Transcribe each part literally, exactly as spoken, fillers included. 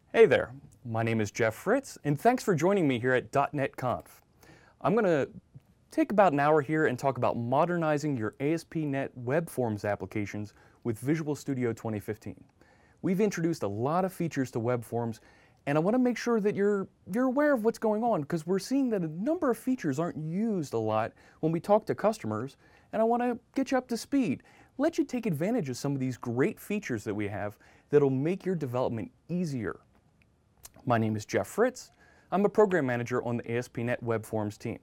Hey there, my name is Jeff Fritz, and thanks for joining me here at .dot net Conf. I'm going to take about an hour here and talk about modernizing your A S P dot net Web Forms applications with Visual Studio twenty fifteen. We've introduced a lot of features to Web Forms, and I want to make sure that you're, you're aware of what's going on, because we're seeing that a number of features aren't used a lot when we talk to customers, and I want to get you up to speed, let you take advantage of some of these great features that we have that'll make your development easier. My name is Jeff Fritz. I'm a program manager on the A S P dot net Web Forms team.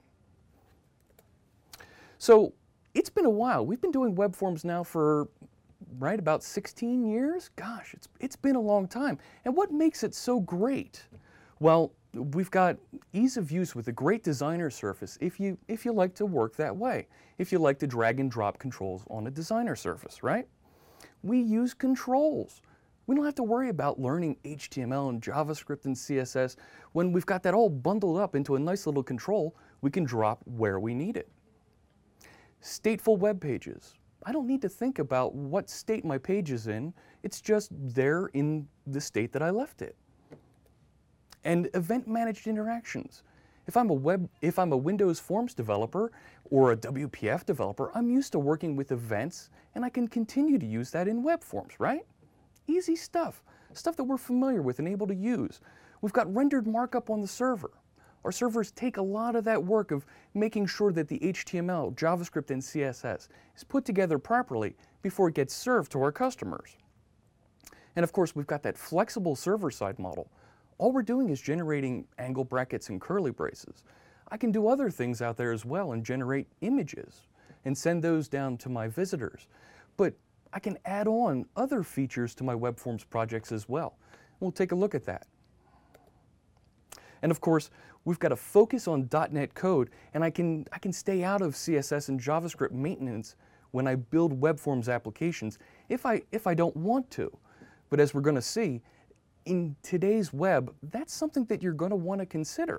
So it's been a while. We've been doing Web Forms now for right about sixteen years. Gosh, it's, it's been a long time. And what makes it so great? Well, we've got ease of use with a great designer surface if you, if you like to work that way, if you like to drag and drop controls on a designer surface, right? We use controls. We don't have to worry about learning H T M L and JavaScript and C S S. When we've got that all bundled up into a nice little control, we can drop where we need it. Stateful web pages. I don't need to think about what state my page is in. It's just there in the state that I left it. And event-managed interactions. If I'm a web, if I'm a Windows Forms developer or a W P F developer, I'm used to working with events, and I can continue to use that in Web Forms, right? Easy stuff, stuff that we're familiar with and able to use. We've got rendered markup on the server. Our servers take a lot of that work of making sure that the H T M L, JavaScript, and C S S is put together properly before it gets served to our customers. And of course, we've got that flexible server-side model. All we're doing is generating angle brackets and curly braces. I can do other things out there as well and generate images and send those down to my visitors. But I can add on other features to my Web Forms projects as well. We'll take a look at that. And of course, we've got to focus on .dot net code, and I can, I can stay out of C S S and JavaScript maintenance when I build Web Forms applications if I, if I don't want to. But as we're going to see, in today's web, that's something that you're going to want to consider.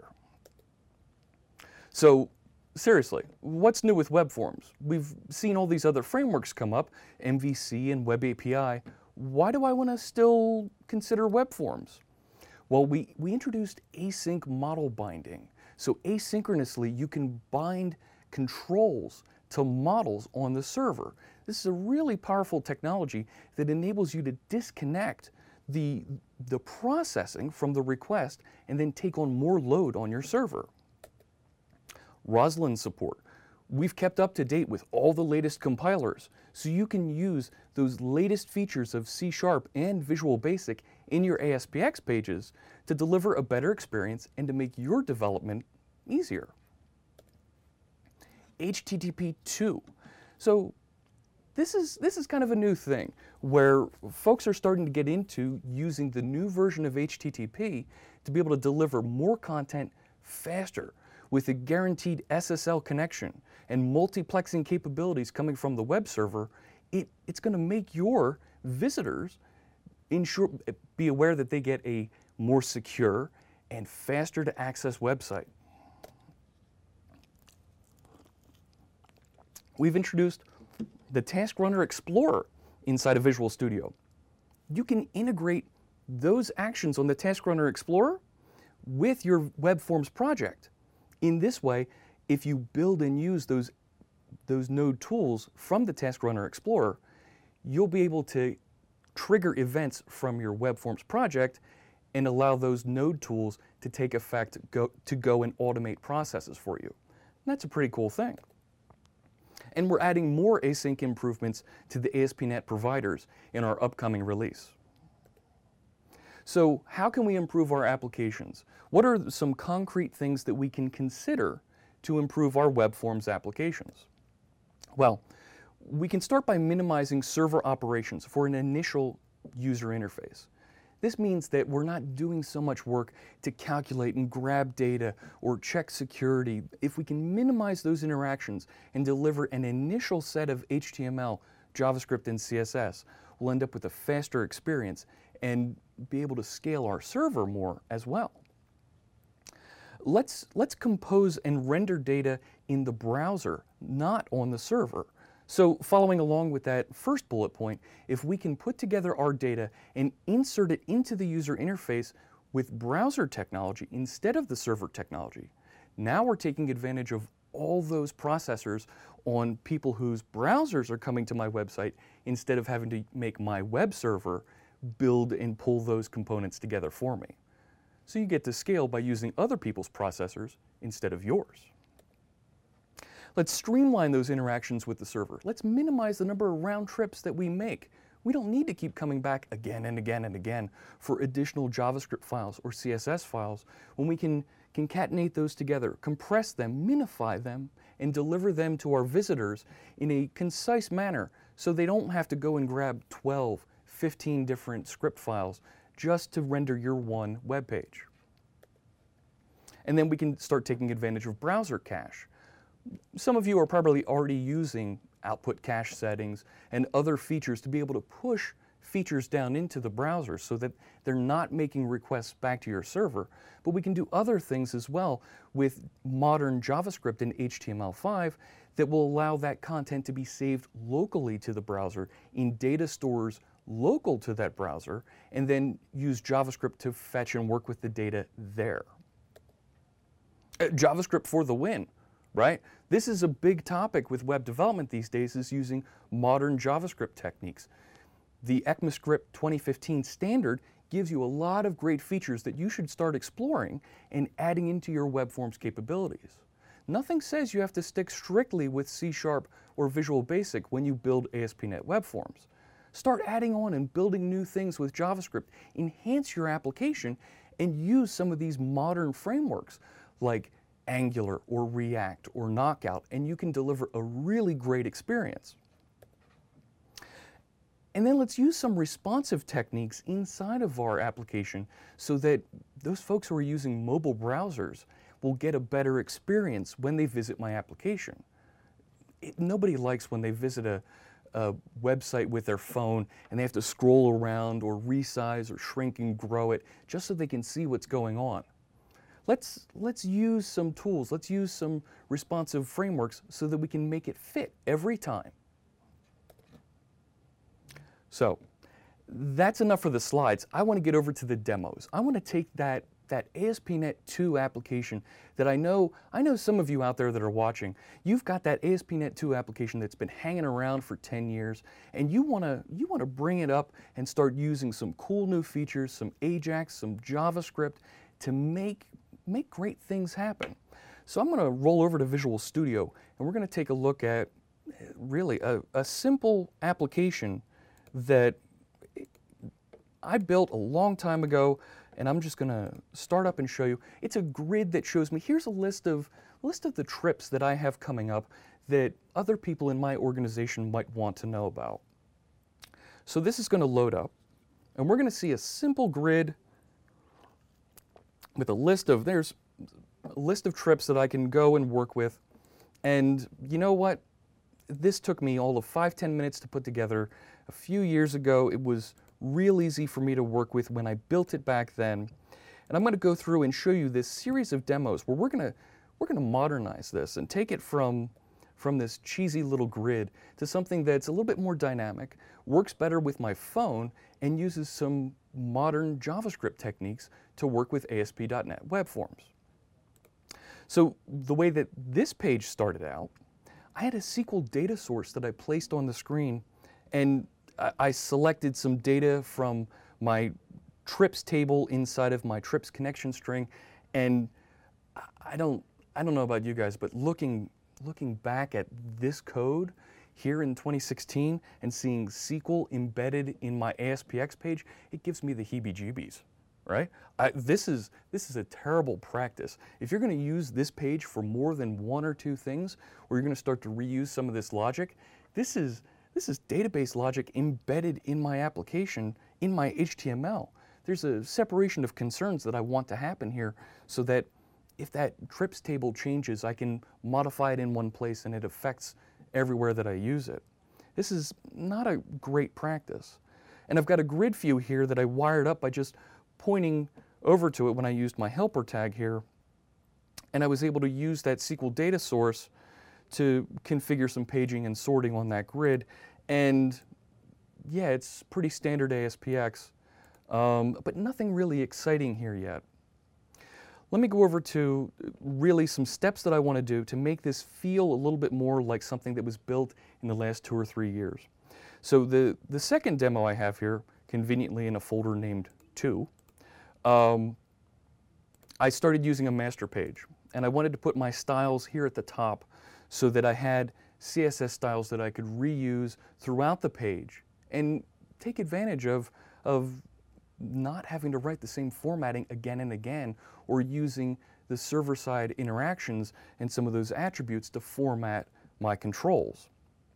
So, seriously, what's new with Web Forms? We've seen all these other frameworks come up, M V C and Web A P I. Why do I want to still consider Web Forms? Well, we, we introduced async model binding. So asynchronously, you can bind controls to models on the server. This is a really powerful technology that enables you to disconnect the, the processing from the request and then take on more load on your server. Roslyn support. We've kept up to date with all the latest compilers, so you can use those latest features of C Sharp and Visual Basic in your A S P X pages to deliver a better experience and to make your development easier. H T T P two. So this is, this is kind of a new thing where folks are starting to get into using the new version of H T T P to be able to deliver more content faster, with a guaranteed S S L connection and multiplexing capabilities coming from the web server. It, it's going to make your visitors ensure, be aware that they get a more secure and faster to access website. We've introduced the Task Runner Explorer inside of Visual Studio. You can integrate those actions on the Task Runner Explorer with your Web Forms project. In this way, if you build and use those, those node tools from the Task Runner Explorer, you'll be able to trigger events from your Web Forms project and allow those node tools to take effect go, to go and automate processes for you. And that's a pretty cool thing. And we're adding more async improvements to the A S P dot net providers in our upcoming release. So how can we improve our applications? What are some concrete things that we can consider to improve our Web Forms applications? Well, we can start by minimizing server operations for an initial user interface. This means that we're not doing so much work to calculate and grab data or check security. If we can minimize those interactions and deliver an initial set of H T M L, JavaScript, and C S S, we'll end up with a faster experience and be able to scale our server more as well. Let's, let's compose and render data in the browser, not on the server. So following along with that first bullet point, if we can put together our data and insert it into the user interface With browser technology instead of the server technology, now we're taking advantage of all those processors on people whose browsers are coming to my website instead of having to make my web server build and pull those components together for me. So you get to scale by using other people's processors instead of yours. Let's streamline those interactions with the server. Let's minimize the number of round trips that we make. We don't need to keep coming back again and again and again for additional JavaScript files or C S S files when we can concatenate those together, compress them, minify them, and deliver them to our visitors in a concise manner so they don't have to go and grab twelve, fifteen different script files just to render your one web page. And then we can start taking advantage of browser cache. Some of you are probably already using output cache settings and other features to be able to push features down into the browser so that they're not making requests back to your server. But we can do other things as well with modern JavaScript and H T M L five that will allow that content to be saved locally to the browser in data stores local to that browser, and then use JavaScript to fetch and work with the data there. Uh, JavaScript for the win, right? This is a big topic with web development these days, is using modern JavaScript techniques. The ECMAScript twenty fifteen standard gives you a lot of great features that you should start exploring and adding into your web forms capabilities. Nothing says you have to stick strictly with C Sharp or Visual Basic when you build A S P dot net web forms. Start adding on and building new things with JavaScript. Enhance your application and use some of these modern frameworks like Angular or React or Knockout, and you can deliver a really great experience. And then let's use some responsive techniques inside of our application so that those folks who are using mobile browsers will get a better experience when they visit my application. It, nobody likes when they visit a, a website with their phone and they have to scroll around or resize or shrink and grow it just so they can see what's going on. Let's, let's use some tools, let's use some responsive frameworks so that we can make it fit every time. So that's enough for the slides. I want to get over to the demos. I want to take that, that A S P dot net two application that I know, I know some of you out there that are watching, you've got that A S P dot net two application that's been hanging around for ten years, and you want to you want to bring it up and start using some cool new features, some Ajax, some JavaScript to make make great things happen. So I'm going to roll over to Visual Studio and we're going to take a look at really a, a simple application that I built a long time ago, and I'm just going to start up and show you. It's a grid that shows me, here's a list of, a list of the trips that I have coming up that other people in my organization might want to know about. So this is going to load up, and we're going to see a simple grid with a list of, there's a list of trips that I can go and work with. And you know what? This took me all of five, ten minutes to put together. A few years ago, it was real easy for me to work with when I built it back then. And I'm going to go through and show you this series of demos where we're going to we're going to modernize this and take it from from this cheesy little grid to something that's a little bit more dynamic, works better with my phone, and uses some modern JavaScript techniques to work with A S P dot net web forms. So the way that this page started out, I had a S Q L data source that I placed on the screen, and I, I selected some data from my trips table inside of my trips connection string, and I don't, I don't know about you guys, but looking, looking back at this code here in twenty sixteen and seeing S Q L embedded in my A S P X page, it gives me the heebie-jeebies, right? I, this is, this is a terrible practice. If you're going to use this page for more than one or two things, or you're going to start to reuse some of this logic, this is, this is database logic embedded in my application, in my H T M L. There's a separation of concerns that I want to happen here so that if that trips table changes, I can modify it in one place and it affects everywhere that I use it. This is not a great practice. And I've got a grid view here that I wired up by just pointing over to it when I used my helper tag here. And I was able to use that S Q L data source to configure some paging and sorting on that grid. And yeah, it's pretty standard A S P X. um, but nothing really exciting here yet. Let me go over to really some steps that I want to do to make this feel a little bit more like something that was built in the last two or three years. So the, the second demo I have here, conveniently in a folder named two, um, I started using a master page, and I wanted to put my styles here at the top so that I had C S S styles that I could reuse throughout the page and take advantage of, of not having to write the same formatting again and again, or using the server-side interactions and some of those attributes to format my controls.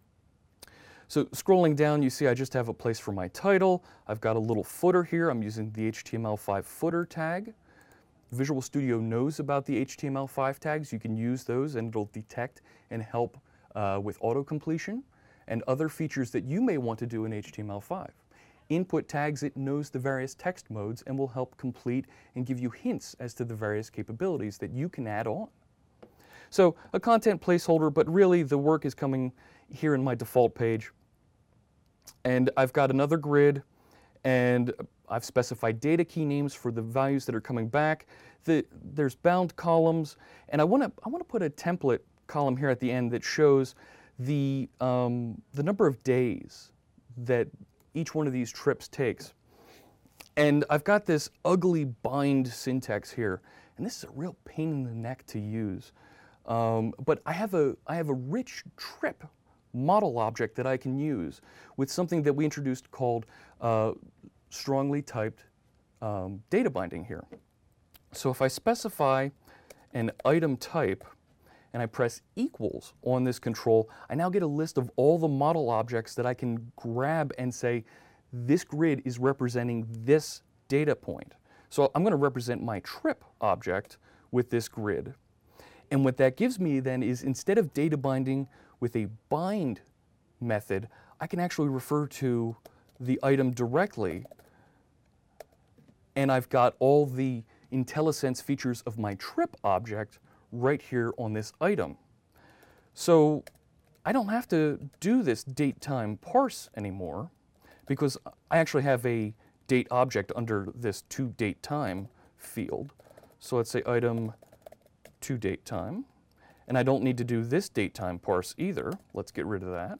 So scrolling down, you see I just have a place for my title. I've got a little footer here. I'm using the H T M L five footer tag. Visual Studio knows about the H T M L five tags. You can use those and it'll detect and help uh, with auto-completion and other features that you may want to do in H T M L five. Input tags, it knows the various text modes and will help complete and give you hints as to the various capabilities that you can add on. So a content placeholder, but really the work is coming here in my default page. And I've got another grid, and I've specified data key names for the values that are coming back. The, there's bound columns, and I want to I want to put a template column here at the end that shows the um, the number of days that each one of these trips takes. And I've got this ugly bind syntax here, and this is a real pain in the neck to use. Um, but I have a I have a rich trip model object that I can use with something that we introduced called uh, strongly typed um, data binding here. So if I specify an item type and I press equals on this control, I now get a list of all the model objects that I can grab and say, this grid is representing this data point. So I'm going to represent my trip object with this grid. And what that gives me then is, instead of data binding with a bind method, I can actually refer to the item directly, and I've got all the IntelliSense features of my trip object right here on this item. So I don't have to do this date time parse anymore, because I actually have a date object under this to date time field. So let's say item to date time. And I don't need to do this date time parse either. Let's get rid of that.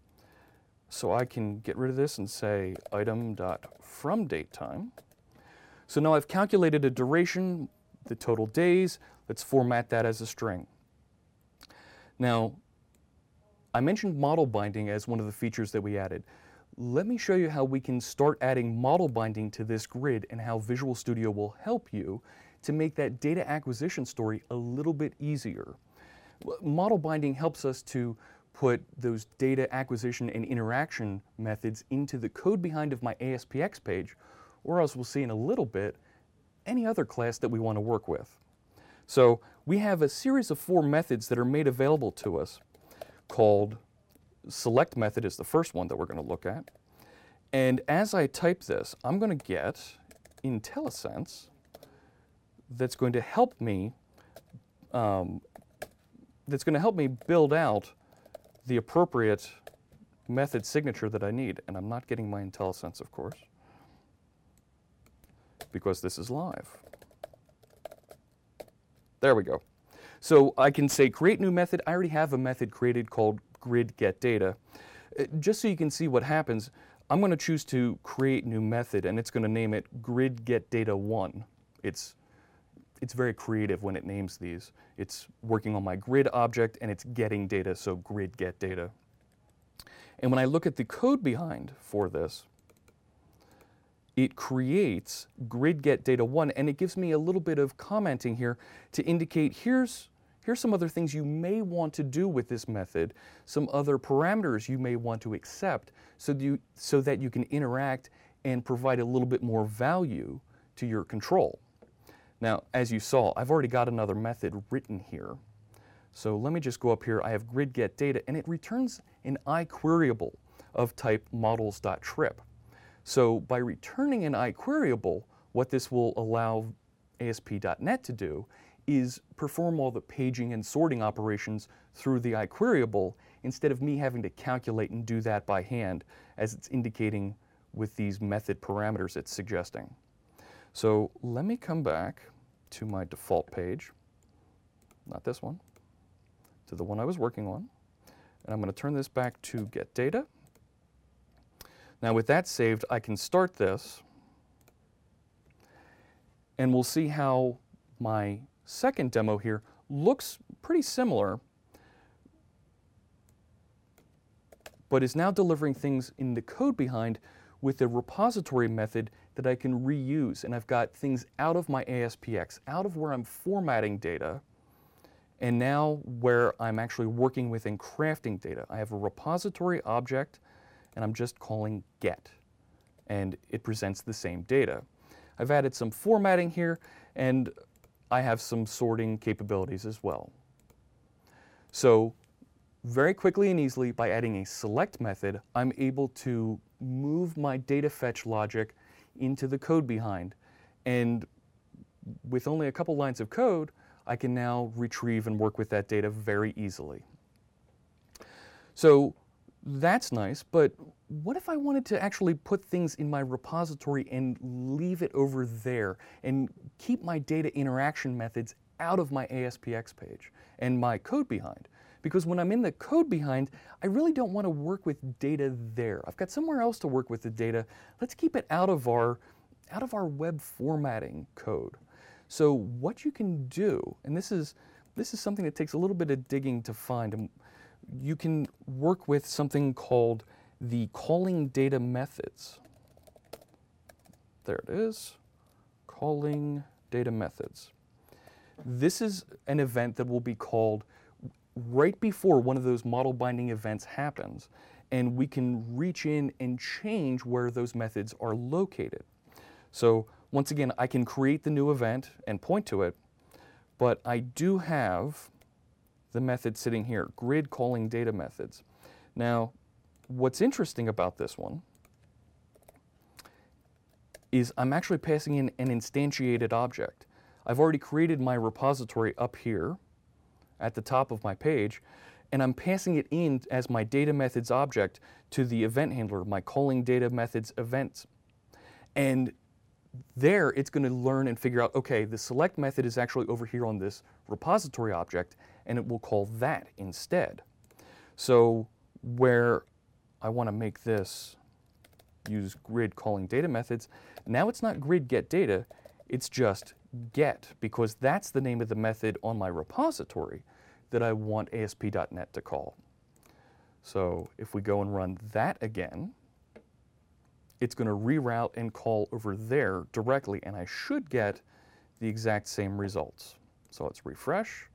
So I can get rid of this and say item.fromDateTime. So now I've calculated a duration, the total days. Let's format that as a string. Now, I mentioned model binding as one of the features that we added. Let me show you how we can start adding model binding to this grid and how Visual Studio will help you to make that data acquisition story a little bit easier. Model binding helps us to put those data acquisition and interaction methods into the code behind of my A S P X page, or as we'll see in a little bit, any other class that we want to work with. So we have a series of four methods that are made available to us, called select method is the first one that we're going to look at. And as I type this, I'm going to get IntelliSense that's going to help me um, that's going to help me build out the appropriate method signature that I need. And I'm not getting my IntelliSense, of course, because this is live. There we go. So I can say create new method. I already have a method created called gridGetData. Just so you can see what happens, I'm going to choose to create new method, and it's going to name it gridGetData one. It's It's very creative when it names these. It's working on my grid object and it's getting data, so gridGetData. And when I look at the code behind for this, it creates gridGetData one, and it gives me a little bit of commenting here to indicate here's, here's some other things you may want to do with this method, some other parameters you may want to accept so that you, so that you can interact and provide a little bit more value to your control. Now, as you saw, I've already got another method written here. So let me just go up here. I have gridGetData, and it returns an iQueryable of type models.trip. So by returning an iQueryable, what this will allow A S P dot net to do is perform all the paging and sorting operations through the iQueryable, instead of me having to calculate and do that by hand, as it's indicating with these method parameters it's suggesting. So let me come back to my default page, not this one, to the one I was working on. And I'm going to turn this back to get data. Now with that saved, I can start this, and we'll see how my second demo here looks pretty similar, but is now delivering things in the code behind with a repository method that I can reuse. And I've got things out of my A S P X, out of where I'm formatting data, and now where I'm actually working with and crafting data. I have a repository object, and I'm just calling get, and it presents the same data. I've added some formatting here, and I have some sorting capabilities as well. So very quickly and easily, by adding a select method, I'm able to move my data fetch logic into the code behind. And with only a couple lines of code, I can now retrieve and work with that data very easily. So that's nice, but what if I wanted to actually put things in my repository and leave it over there and keep my data interaction methods out of my A S P X page and my code behind? Because when I'm in the code behind, I really don't want to work with data there. I've got somewhere else to work with the data. Let's keep it out of our, out of our web formatting code. So what you can do, and this is, this is something that takes a little bit of digging to find, and you can work with something called the calling data methods. There it is, calling data methods. This is an event that will be called right before one of those model binding events happens, and we can reach in and change where those methods are located. So once again, I can create the new event and point to it, but I do have the method sitting here, grid calling data methods. Now, what's interesting about this one is I'm actually passing in an instantiated object. I've already created my repository up here at the top of my page, and I'm passing it in as my data methods object to the event handler, my calling data methods events. And there it's going to learn and figure out, okay, the select method is actually over here on this repository object, and it will call that instead. So where I want to make this use grid calling data methods, now it's not grid get data, it's just get, because that's the name of the method on my repository that I want A S P dot net to call. So if we go and run that again, it's going to reroute and call over there directly, and I should get the exact same results. So let's refresh.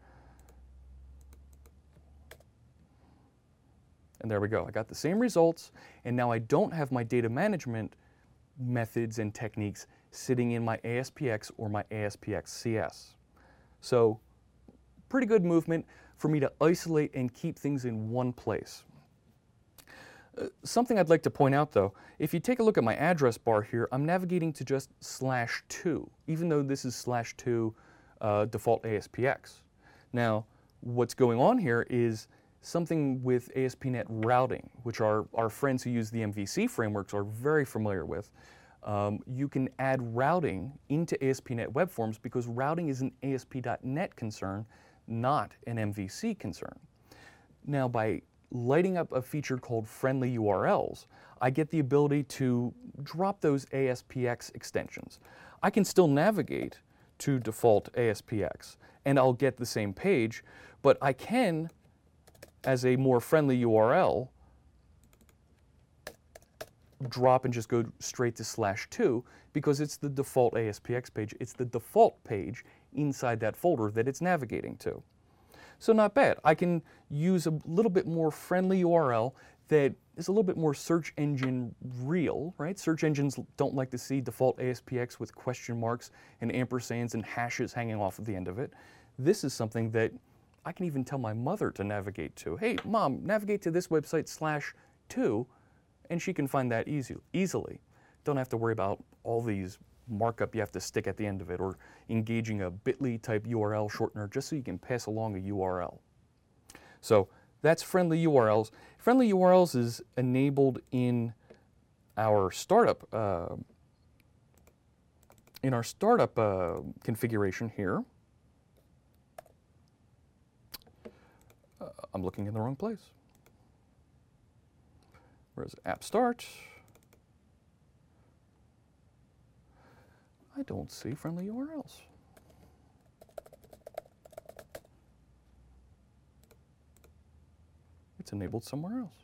And there we go. I got the same results, and now I don't have my data management methods and techniques sitting in my A S P X or my A S P X C S. So pretty good movement for me to isolate and keep things in one place. Uh, something I'd like to point out though, if you take a look at my address bar here, I'm navigating to just slash two, even though this is slash two uh, default A S P X. Now, what's going on here is something with A S P dot net routing, which our, our friends who use the M V C frameworks are very familiar with. Um, you can add routing into A S P dot net web forms because routing is an A S P dot net concern, not an M V C concern. Now, by lighting up a feature called friendly U R Ls, I get the ability to drop those A S P X extensions. I can still navigate to default A S P X, and I'll get the same page, but I can, as a more friendly U R L, drop and just go straight to slash two because it's the default A S P X page. It's the default page inside that folder that it's navigating to. So not bad. I can use a little bit more friendly U R L that is a little bit more search engine real, right? Search engines don't like to see default A S P X with question marks and ampersands and hashes hanging off at the end of it. This is something that I can even tell my mother to navigate to. Hey, Mom, navigate to this website slash two, and she can find that easy, easily. Don't have to worry about all these markup you have to stick at the end of it or engaging a bit dot L Y type U R L shortener just so you can pass along a U R L. So that's friendly U R Ls. Friendly U R Ls is enabled in our startup uh, in our startup uh, configuration here, uh, I'm looking in the wrong place. Where's app start? I don't see friendly U R Ls. It's enabled somewhere else.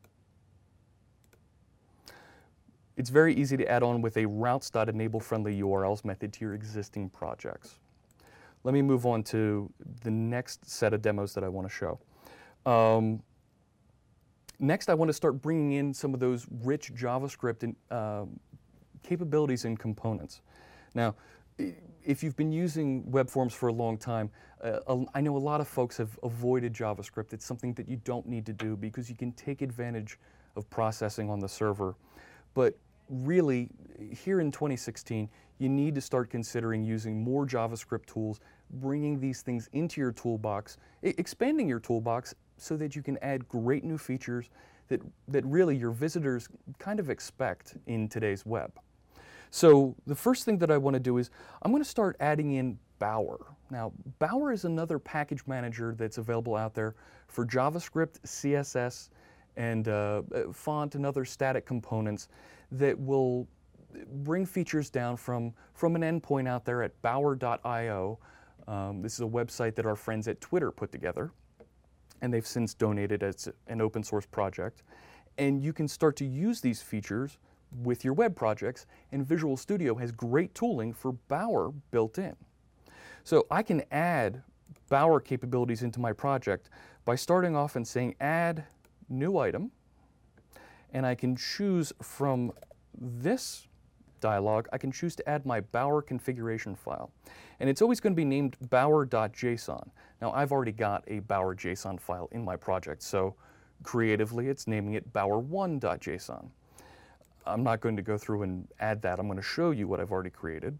It's very easy to add on with a routes.enable friendly U R Ls method to your existing projects. Let me move on to the next set of demos that I want to show. Um, next, I want to start bringing in some of those rich JavaScript and, uh, capabilities and components. Now, if you've been using web forms for a long time, uh, I know a lot of folks have avoided JavaScript. It's something that you don't need to do because you can take advantage of processing on the server. But really, here in twenty sixteen, you need to start considering using more JavaScript tools, bringing these things into your toolbox, expanding your toolbox so that you can add great new features that, that really your visitors kind of expect in today's web. So the first thing that I want to do is I'm going to start adding in Bower. Now, Bower is another package manager that's available out there for JavaScript, C S S, and uh, font and other static components that will bring features down from, from an endpoint out there at bower dot i o. Um, this is a website that our friends at Twitter put together, and they've since donated as an open source project. And you can start to use these features with your web projects, and Visual Studio has great tooling for Bower built in. So I can add Bower capabilities into my project by starting off and saying add new item, and I can choose from this dialog, I can choose to add my Bower configuration file. And it's always going to be named bower dot j s o n. Now I've already got a Bower J S O N file in my project, so creatively it's naming it bower one dot j s o n. I'm not going to go through and add that. I'm going to show you what I've already created.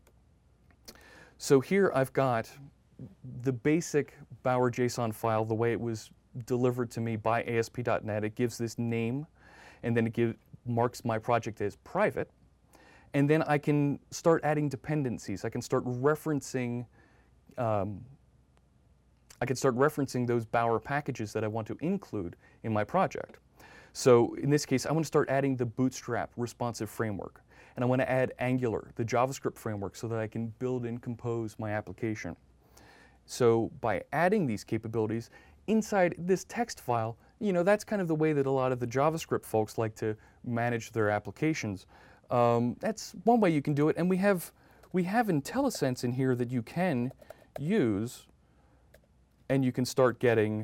So here I've got the basic Bower J S O N file, the way it was delivered to me by A S P dot net. It gives this name, and then it give, marks my project as private. And then I can start adding dependencies. I can start referencing um, I can start referencing those Bower packages that I want to include in my project. So in this case, I want to start adding the Bootstrap responsive framework. And I want to add Angular, the JavaScript framework, so that I can build and compose my application. So by adding these capabilities inside this text file, you know, that's kind of the way that a lot of the JavaScript folks like to manage their applications. Um, that's one way you can do it. And we have, we have IntelliSense in here that you can use, and you can start getting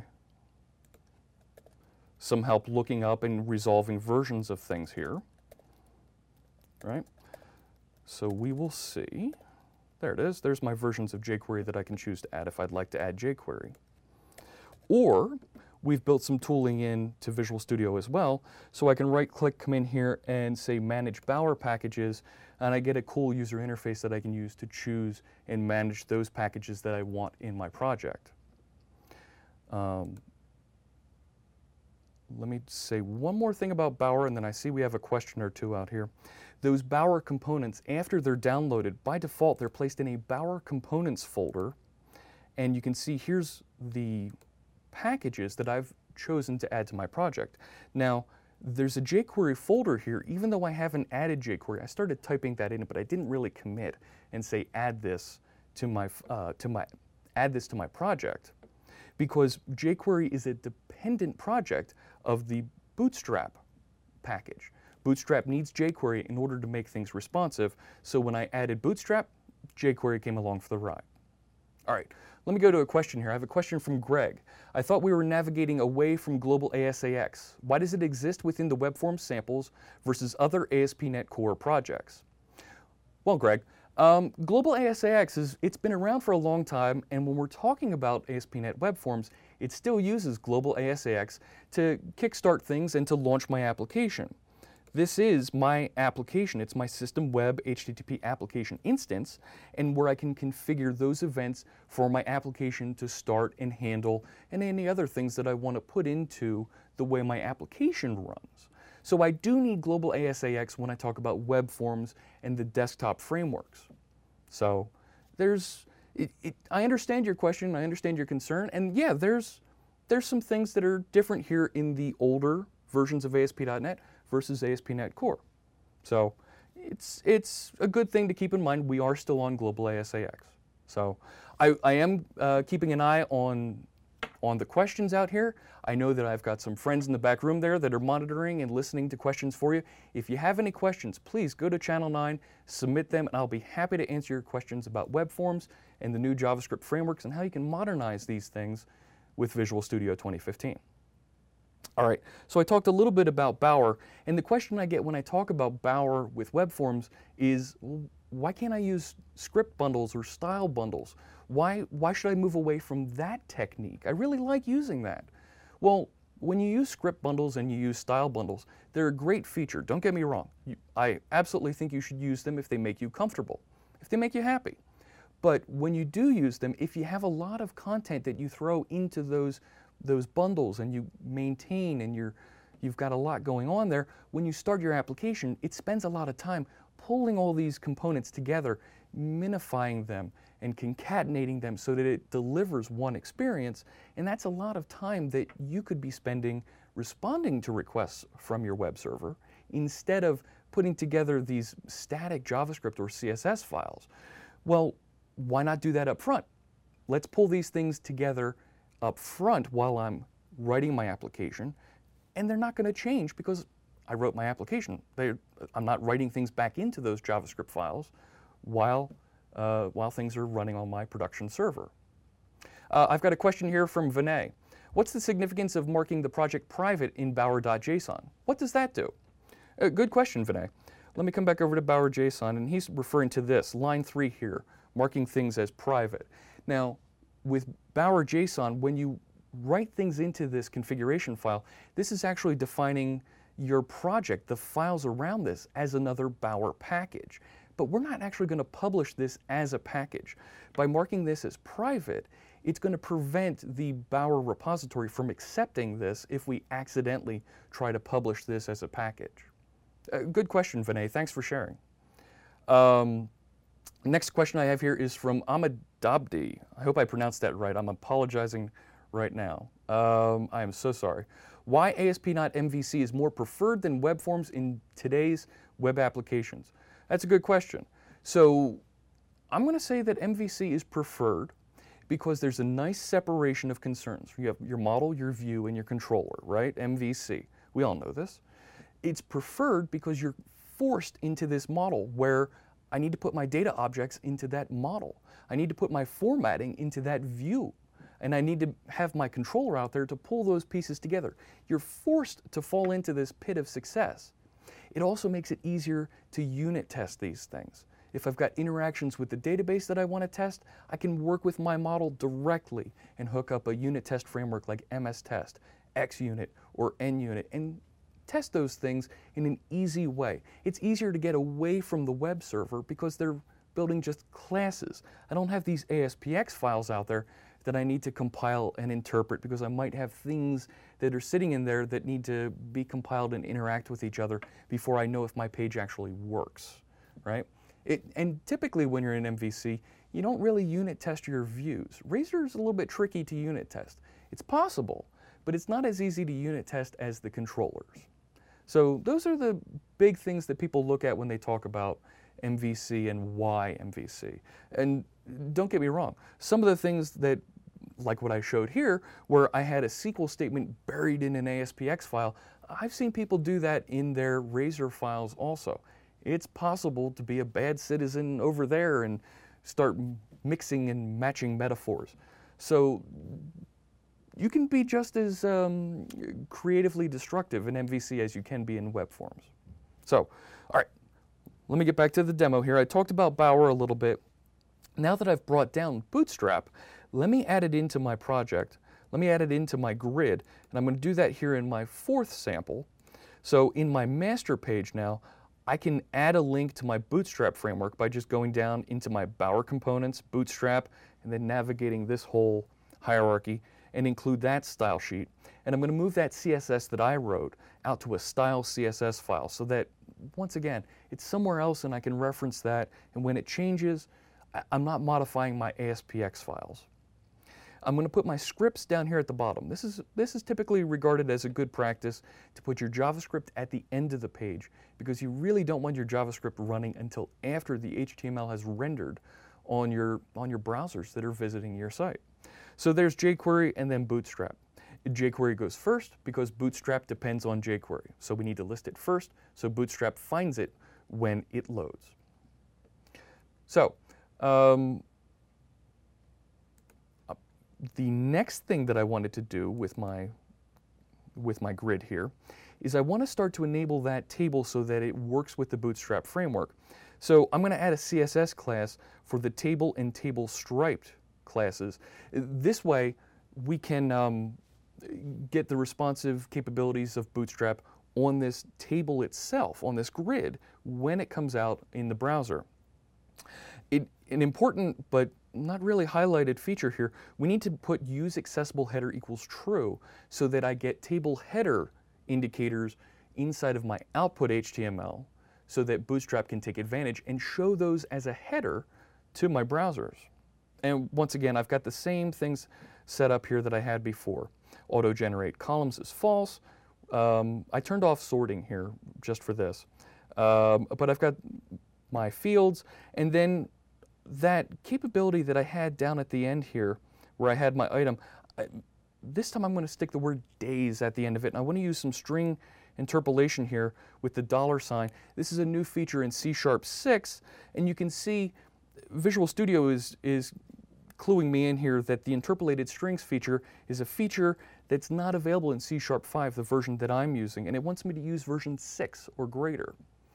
some help looking up and resolving versions of things here, right? So we will see. There it is. There's my versions of jQuery that I can choose to add if I'd like to add jQuery. Or we've built some tooling in to Visual Studio as well, so I can right-click, come in here, and say Manage Bower Packages, and I get a cool user interface that I can use to choose and manage those packages that I want in my project. Um, Let me say one more thing about Bower, and then I see we have a question or two out here. Those Bower components, after they're downloaded, by default, they're placed in a Bower Components folder. And you can see here's the packages that I've chosen to add to my project. Now, there's a jQuery folder here. Even though I haven't added jQuery, I started typing that in, but I didn't really commit and say add this to my, uh, to my, add this to my project, because jQuery is a dependent project of the Bootstrap package. Bootstrap needs jQuery in order to make things responsive, so when I added Bootstrap, jQuery came along for the ride. All right, let me go to a question here. I have a question from Greg. I thought we were navigating away from global A S A X. Why does it exist within the web form samples versus other A S P dot net Core projects? Well, Greg, Um, global A S A X, is, it's been around for a long time, and when we're talking about A S P dot net Web Forms, it still uses global A S A X to kickstart things and to launch my application. This is my application. It's my system web H T T P application instance, and where I can configure those events for my application to start and handle, and any other things that I want to put into the way my application runs. So I do need global A S A X when I talk about web forms and the desktop frameworks. So there's, it, it, I understand your question, I understand your concern, and yeah, there's, there's some things that are different here in the older versions of A S P dot net versus A S P dot net Core. So it's, it's a good thing to keep in mind. We are still on global A S A X. So I, I am uh, keeping an eye on, on the questions out here. I know that I've got some friends in the back room there that are monitoring and listening to questions for you. If you have any questions, please go to Channel nine, submit them, and I'll be happy to answer your questions about web forms and the new JavaScript frameworks and how you can modernize these things with Visual Studio twenty fifteen. All right, so I talked a little bit about Bower, and the question I get when I talk about Bower with web forms is, why can't I use script bundles or style bundles? Why, why should I move away from that technique? I really like using that. Well, when you use script bundles and you use style bundles, they're a great feature. Don't get me wrong. You, I absolutely think you should use them if they make you comfortable, if they make you happy. But when you do use them, if you have a lot of content that you throw into those, those bundles and you maintain and you're, you've got a lot going on there, when you start your application, it spends a lot of time pulling all these components together, minifying them, and concatenating them so that it delivers one experience. And that's a lot of time that you could be spending responding to requests from your web server instead of putting together these static JavaScript or C S S files. Well, why not do that up front? Let's pull these things together up front while I'm writing my application, and they're not going to change because I wrote my application. They're, I'm not writing things back into those JavaScript files while, uh, while things are running on my production server. Uh, I've got a question here from Vinay. What's the significance of marking the project private in Bower dot J S O N? What does that do? Uh, good question, Vinay. Let me come back over to Bower dot J S O N, and he's referring to this, line three here, marking things as private. Now, with Bower dot J S O N, when you write things into this configuration file, this is actually defining your project, the files around this, as another Bower package. But we're not actually going to publish this as a package. By marking this as private, it's going to prevent the Bower repository from accepting this if we accidentally try to publish this as a package. Uh, good question, Vinay. Thanks for sharing. Um, next question I have here is from Ahmed Dabdi. I hope I pronounced that right. I'm apologizing right now. Um, I am so sorry. Why A S P dot M V C is more preferred than web forms in today's web applications? That's a good question. So I'm going to say that M V C is preferred because there's a nice separation of concerns. You have your model, your view, and your controller, right? M V C. We all know this. It's preferred because you're forced into this model where I need to put my data objects into that model. I need to put my formatting into that view. And I need to have my controller out there to pull those pieces together. You're forced to fall into this pit of success. It also makes it easier to unit test these things. If I've got interactions with the database that I want to test, I can work with my model directly and hook up a unit test framework like M S Test, X Unit, or N Unit, and test those things in an easy way. It's easier to get away from the web server because they're building just classes. I don't have these A S P X files out there that I need to compile and interpret because I might have things that are sitting in there that need to be compiled and interact with each other before I know if my page actually works, right? It, and typically when you're in M V C, you don't really unit test your views. Razor is a little bit tricky to unit test. It's possible, but it's not as easy to unit test as the controllers. So those are the big things that people look at when they talk about M V C and why M V C. And don't get me wrong, some of the things that, like what I showed here, where I had a S Q L statement buried in an A S P X file, I've seen people do that in their Razor files also. It's possible to be a bad citizen over there and start mixing and matching metaphors. So you can be just as um, creatively destructive in M V C as you can be in web forms. So, all right, let me get back to the demo here. I talked about Bower a little bit. Now that I've brought down Bootstrap, let me add it into my project. Let me add it into my grid, and I'm going to do that here in my fourth sample. So in my master page now, I can add a link to my Bootstrap framework by just going down into my Bower components, Bootstrap, and then navigating this whole hierarchy. and include that style sheet. And I'm going to move that C S S that I wrote out to a style C S S file so that, once again, it's somewhere else and I can reference that. And when it changes, I'm not modifying my A S P X files. I'm going to put my scripts down here at the bottom. This is, this is typically regarded as a good practice to put your JavaScript at the end of the page, because you really don't want your JavaScript running until after the H T M L has rendered on your, on your browsers that are visiting your site. So there's jQuery and then Bootstrap. jQuery goes first because Bootstrap depends on jQuery. So we need to list it first, so Bootstrap finds it when it loads. So um, the next thing that I wanted to do with my, with my grid here is I want to start to enable that table so that it works with the Bootstrap framework. So I'm going to add a C S S class for the table and table striped classes. This way we can um, get the responsive capabilities of Bootstrap on this table itself, on this grid, when it comes out in the browser. It, an important but not really highlighted feature here, we need to put use accessible header equals true so that I get table header indicators inside of my output H T M L so that Bootstrap can take advantage and show those as a header to my browsers. And once again, I've got the same things set up here that I had before. Auto-generate columns is false. Um, I turned off sorting here just for this. Um, but I've got my fields, and then that capability that I had down at the end here, where I had my item, I, this time I'm going to stick the word days at the end of it, and I want to use some string interpolation here with the dollar sign. This is a new feature in C sharp six, and you can see Visual Studio is, is cluing me in here that the interpolated strings feature is a feature that's not available in C sharp five, the version that I'm using, and it wants me to use version six or greater.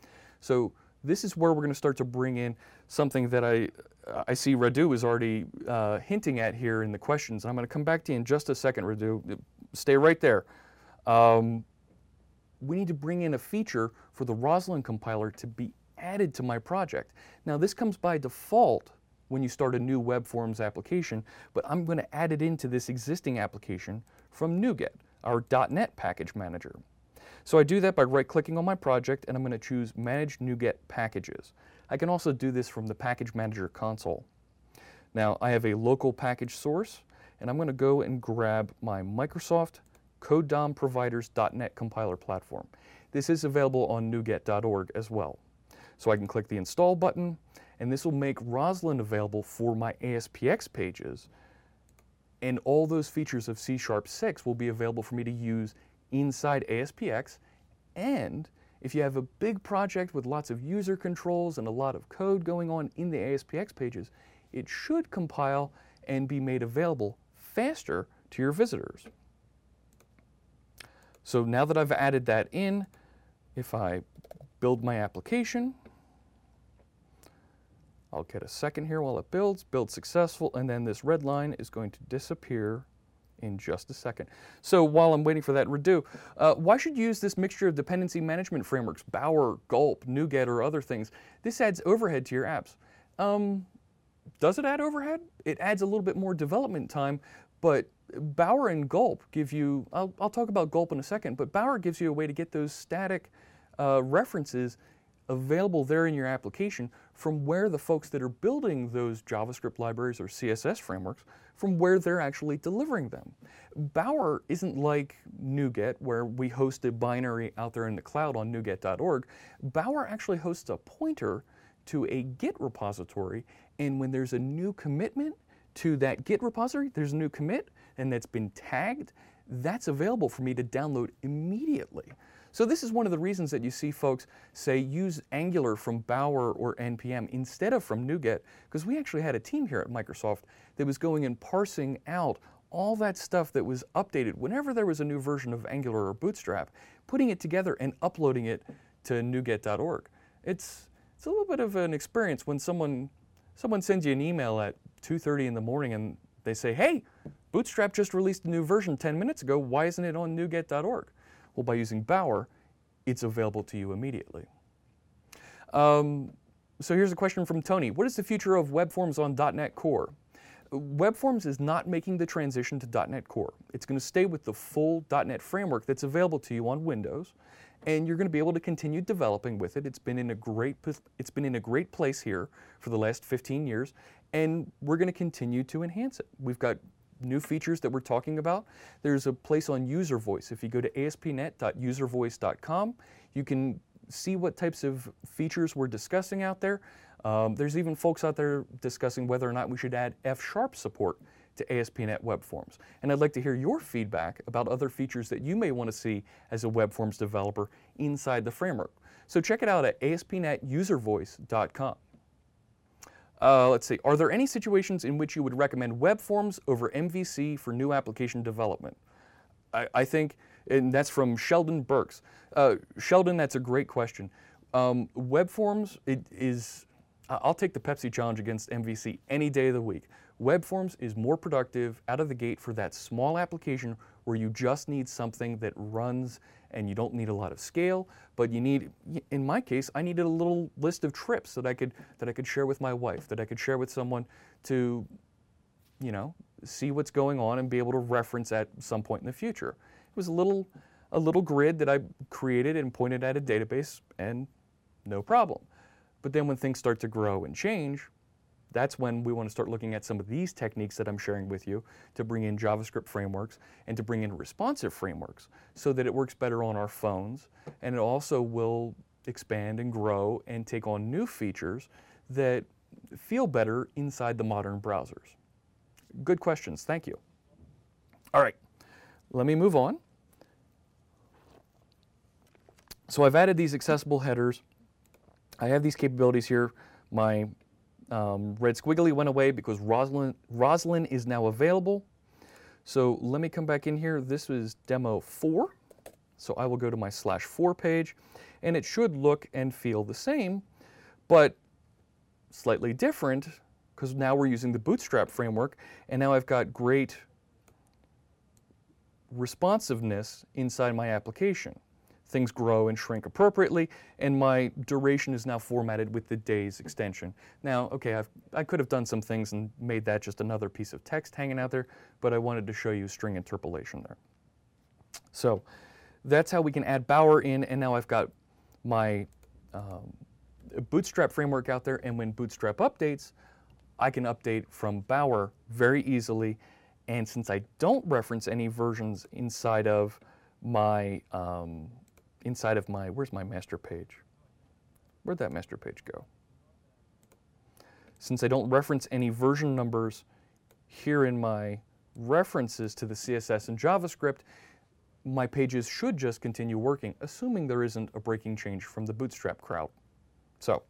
So this is where we're going to start to bring in something that I, I see Radu is already uh, hinting at here in the questions. I'm going to come back to you in just a second, Radu. Stay right there. Um, we need to bring in a feature for the Roslyn compiler to be added to my project. Now this comes by default when you start a new web forms application, but I'm going to add it into this existing application from NuGet, our .NET package manager. So I do that by right-clicking on my project, and I'm going to choose Manage NuGet Packages. I can also do this from the Package Manager console. Now I have a local package source, and I'm going to go and grab my Microsoft CodeDom Providers dot net compiler platform. This is available on NuGet dot org as well. So I can click the Install button, and this will make Roslyn available for my A S P X pages, and all those features of C sharp six will be available for me to use inside A S P X. And if you have a big project with lots of user controls and a lot of code going on in the A S P X pages, it should compile and be made available faster to your visitors. So now that I've added that in, if I build my application, I'll get a second here while it builds, build successful, and then this red line is going to disappear in just a second. So while I'm waiting for that, Radu, uh, why should you use this mixture of dependency management frameworks, Bower, Gulp, NuGet, or other things? This adds overhead to your apps. Um, does it add overhead? It adds a little bit more development time, but Bower and Gulp give you, I'll, I'll talk about Gulp in a second, but Bower gives you a way to get those static uh, references available there in your application from where the folks that are building those JavaScript libraries or C S S frameworks, from where they're actually delivering them. Bower isn't like NuGet, where we host a binary out there in the cloud on NuGet dot org. Bower actually hosts a pointer to a Git repository, and when there's a new commitment to that Git repository, there's a new commit, and that's been tagged, that's available for me to download immediately. So this is one of the reasons that you see folks say use Angular from Bower or N P M instead of from NuGet, because we actually had a team here at Microsoft that was going and parsing out all that stuff that was updated whenever there was a new version of Angular or Bootstrap, putting it together and uploading it to NuGet dot org. It's, it's a little bit of an experience when someone, someone sends you an email at two thirty in the morning and they say, hey, Bootstrap just released a new version ten minutes ago, why isn't it on NuGet dot org? Well, by using Bower, it's available to you immediately. Um, so here's a question from Tony. What is the future of web forms on .NET Core? WebForms is not making the transition to dot net Core. It's going to stay with the full dot net framework that's available to you on Windows, and you're going to be able to continue developing with it. It's been in a great it's been in a great place here for the last fifteen years, and we're going to continue to enhance it. We've got new features that we're talking about. There's a place on User Voice. If you go to A S P net dot user voice dot com, you can see what types of features we're discussing out there. Um, there's even folks out there discussing whether or not we should add F sharp support to A S P net Web Forms. And I'd like to hear your feedback about other features that you may want to see as a Web Forms developer inside the framework. So check it out at A S P net user voice dot com. Uh, let's see, are there any situations in which you would recommend Web Forms over M V C for new application development? I, I think, and that's from Sheldon Burks. Uh, Sheldon, that's a great question. Um, Web Forms, it is, I'll take the Pepsi challenge against M V C any day of the week. Web Forms is more productive out of the gate for that small application where you just need something that runs and you don't need a lot of scale, but you need, in my case, I needed a little list of trips that I could that I could share with my wife, that I could share with someone to, you know, see what's going on and be able to reference at some point in the future. It was a little a little grid that I created and pointed at a database, and no problem. But then when things start to grow and change, that's when we want to start looking at some of these techniques that I'm sharing with you to bring in JavaScript frameworks and to bring in responsive frameworks so that it works better on our phones, and it also will expand and grow and take on new features that feel better inside the modern browsers. Good questions, thank you. All right, let me move on. So I've added these accessible headers. I have these capabilities here. My um, red squiggly went away because Roslyn, Roslyn is now available. So let me come back in here. This is demo four. So I will go to my slash four page, and it should look and feel the same, but slightly different because now we're using the Bootstrap framework, and now I've got great responsiveness inside my application. Things grow and shrink appropriately, and my duration is now formatted with the days extension. Now, okay, I've, I could have done some things and made that just another piece of text hanging out there, but I wanted to show you string interpolation there. So that's how we can add Bower in, and now I've got my um, Bootstrap framework out there, and when Bootstrap updates, I can update from Bower very easily, and since I don't reference any versions inside of my um, inside of my, where's my master page? Where'd that master page go? Since I don't reference any version numbers here in my references to the C S S and JavaScript, my pages should just continue working, assuming there isn't a breaking change from the Bootstrap crowd. So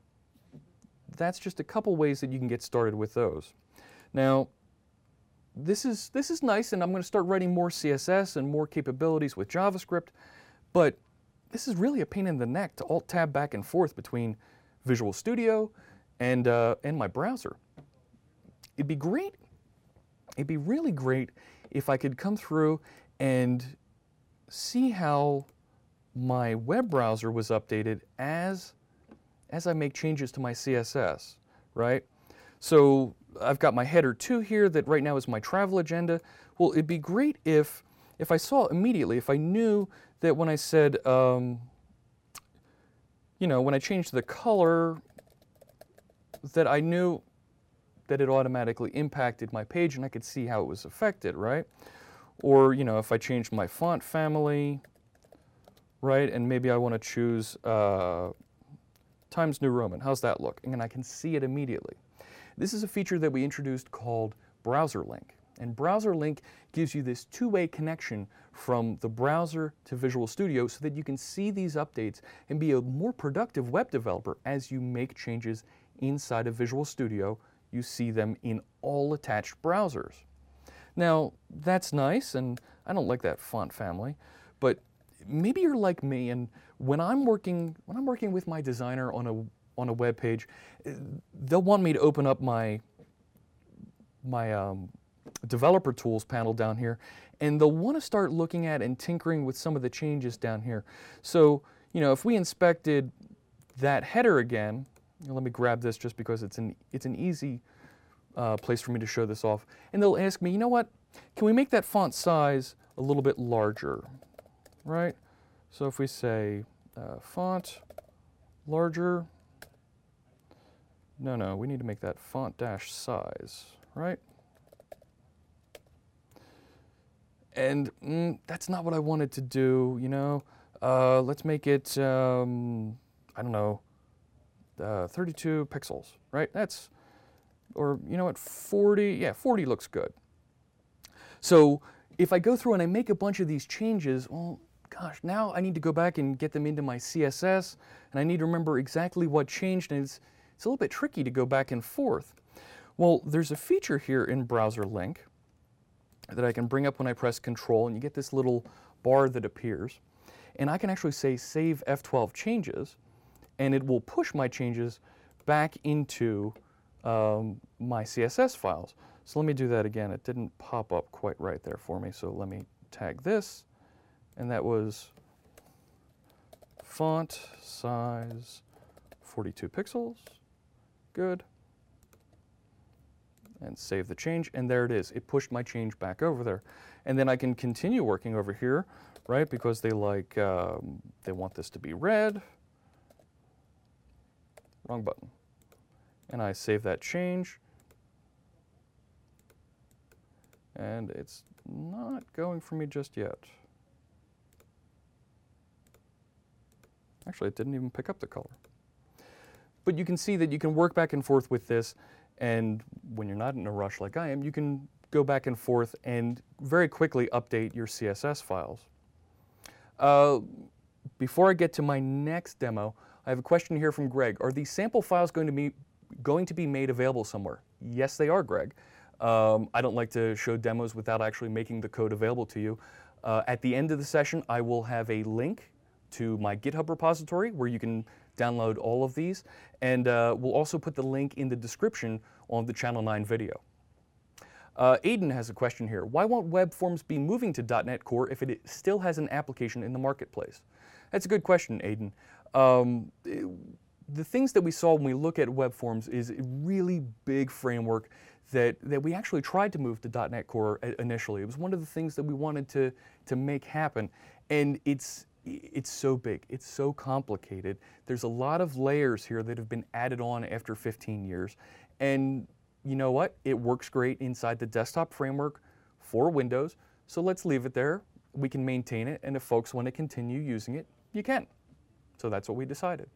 that's just a couple ways that you can get started with those. Now, this is, this is nice, and I'm going to start writing more C S S and more capabilities with JavaScript, but this is really a pain in the neck to alt-tab back and forth between Visual Studio and, uh, and my browser. It'd be great, it'd be really great if I could come through and see how my web browser was updated as, as I make changes to my C S S, right? So I've got my header two here that right now is my travel agenda. Well, it'd be great if, if I saw immediately, if I knew that when I said, um, you know, when I changed the color, that I knew that it automatically impacted my page and I could see how it was affected, right? Or, you know, if I changed my font family, right, and maybe I want to choose uh, Times New Roman. How's that look? And I can see it immediately. This is a feature that we introduced called Browser Link. And Browser Link gives you this two-way connection from the browser to Visual Studio so that you can see these updates and be a more productive web developer as you make changes inside of Visual Studio. You see them in all attached browsers. Now, that's nice, and I don't like that font family, but maybe you're like me, and when I'm working, when I'm working with my designer on a, on a web page, they'll want me to open up my, my um, developer tools panel down here, and they'll want to start looking at and tinkering with some of the changes down here. So, you know, if we inspected that header again, let me grab this just because it's an, it's an easy uh, place for me to show this off. And they'll ask me, you know what, can we make that font size a little bit larger, right? So if we say uh, font larger, no, no, we need to make that font dash size, right? And mm, that's not what I wanted to do, you know. Uh, let's make it, um, I don't know, uh, thirty-two pixels, right? That's, or you know what, forty, yeah, forty looks good. So if I go through and I make a bunch of these changes, well, gosh, now I need to go back and get them into my C S S, and I need to remember exactly what changed, and it's, it's a little bit tricky to go back and forth. Well, there's a feature here in BrowserLink that I can bring up when I press Control, and you get this little bar that appears. And I can actually say Save F twelve Changes, and it will push my changes back into um, my C S S files. So let me do that again. It didn't pop up quite right there for me, so let me tag this. And that was font size forty-two pixels. Good. And save the change, and there it is. It pushed my change back over there. And then I can continue working over here, right? Because they like, um, they want this to be red. Wrong button. And I save that change. And it's not going for me just yet. Actually, it didn't even pick up the color. But you can see that you can work back and forth with this, and when you're not in a rush like I am, you can go back and forth and very quickly update your C S S files. Uh, before I get to my next demo, I have a question here from Greg. Are these sample files going to be, going to be made available somewhere? Yes, they are, Greg. Um, I don't like to show demos without actually making the code available to you. Uh, at the end of the session, I will have a link to my GitHub repository where you can download all of these, and uh, we'll also put the link in the description on the Channel nine video. Uh, Aiden has a question here. Why won't Web Forms be moving to dot net Core if it still has an application in the marketplace? That's a good question, Aiden. Um, it, the things that we saw when we look at Web Forms is a really big framework that, that we actually tried to move to dot net Core initially. It was one of the things that we wanted to, to make happen, and it's It's so big, it's so complicated. There's a lot of layers here that have been added on after fifteen years. And you know what? It works great inside the desktop framework for Windows. So let's leave it there. We can maintain it, and if folks want to continue using it, you can. So that's what we decided.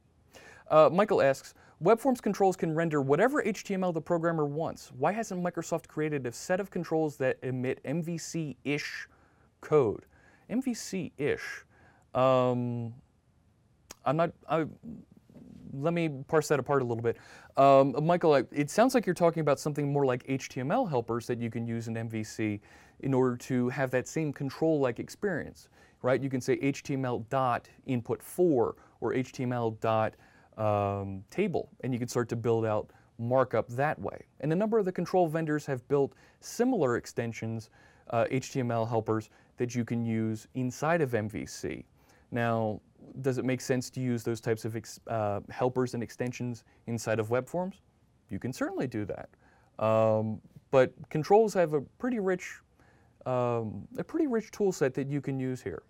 Uh, Michael asks, Web Forms controls can render whatever H T M L the programmer wants. Why hasn't Microsoft created a set of controls that emit M V C-ish code? M V C-ish. Um, I'm not, I, let me parse that apart a little bit. Um, Michael, it sounds like you're talking about something more like H T M L helpers that you can use in M V C in order to have that same control-like experience, right? You can say H T M L dot input for or H T M L dot um, table, and you can start to build out markup that way. And a number of the control vendors have built similar extensions, uh, H T M L helpers, that you can use inside of M V C. Now, does it make sense to use those types of ex uh, helpers and extensions inside of Web Forms? You can certainly do that. Um, but controls have a pretty rich, um, a pretty rich tool set that you can use here.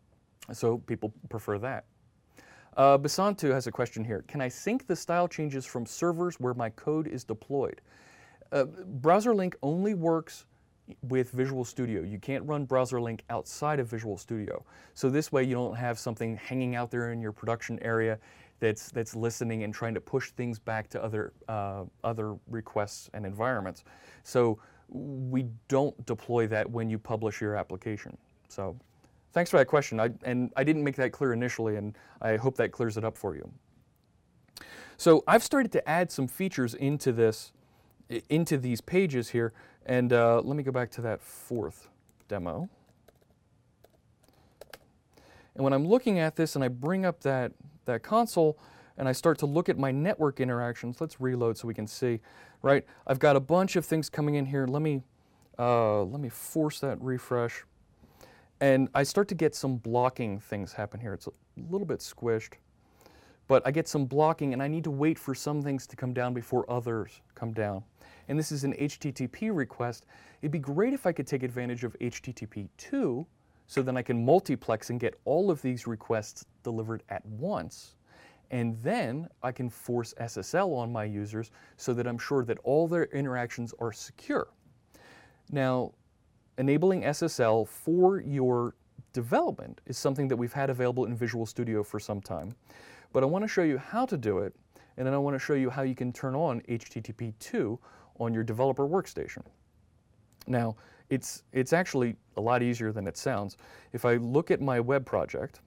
So people prefer that. Uh, Basantu has a question here. Can I sync the style changes from servers where my code is deployed? Uh, BrowserLink only works with Visual Studio. You can't run BrowserLink outside of Visual Studio. So this way you don't have something hanging out there in your production area that's, that's listening and trying to push things back to other, uh, other requests and environments. So we don't deploy that when you publish your application. So thanks for that question. I, and I didn't make that clear initially, and I hope that clears it up for you. So I've started to add some features into this, into these pages here. And uh, let me go back to that fourth demo. And when I'm looking at this and I bring up that, that console and I start to look at my network interactions, let's reload so we can see, right? I've got a bunch of things coming in here. Let me, uh, let me force that refresh. And I start to get some blocking things happen here. It's a little bit squished. But I get some blocking, and I need to wait for some things to come down before others come down. and this is an H T T P request, it'd be great if I could take advantage of H T T P two so then I can multiplex and get all of these requests delivered at once. And then I can force S S L on my users so that I'm sure that all their interactions are secure. Now, enabling S S L for your development is something that we've had available in Visual Studio for some time. But I want to show you how to do it, and then I want to show you how you can turn on H T T P two on your developer workstation. Now, it's, it's actually a lot easier than it sounds. If I look at my web project,